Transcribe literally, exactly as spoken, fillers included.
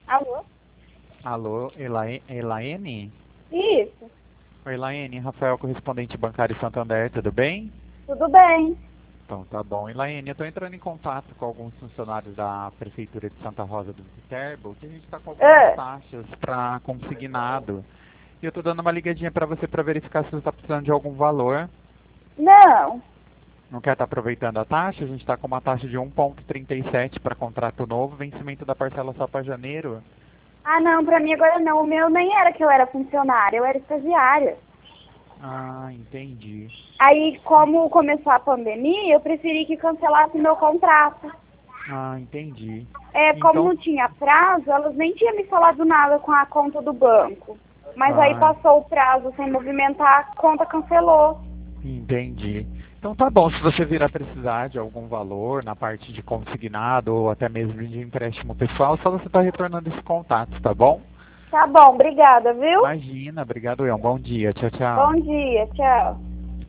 Alô? Alô, Elaine? Elaine? Isso, Oi, Elaine, Rafael, correspondente bancário Santander, tudo bem? tudo bem. Então tá bom. Elaine, eu estou entrando em contato com alguns funcionários da Prefeitura de Santa Rosa do Viterbo, que a gente está com algumas Ah, taxas para consignado. E eu estou dando uma ligadinha para você para verificar se você está precisando de algum valor. não. Não quer estar aproveitando a taxa? A gente está com uma taxa de um vírgula trinta e sete para contrato novo, vencimento da parcela só para janeiro. Ah, não, pra mim agora não. O meu nem era que eu era funcionária, eu era estagiária. Ah, entendi. Aí, como começou a pandemia, eu preferi que cancelasse meu contrato. Ah, entendi. É, como Então, não tinha prazo, elas nem tinham me falado nada com a conta do banco. Mas aí ah, passou o prazo sem movimentar, a conta cancelou. entendi. Então tá bom, se você vir a precisar de algum valor na parte de consignado ou até mesmo de empréstimo pessoal, só você está retornando esse contato, tá bom? Tá bom, obrigada, viu? Imagina, obrigado, Ian. Bom dia, tchau, tchau. Bom dia, tchau.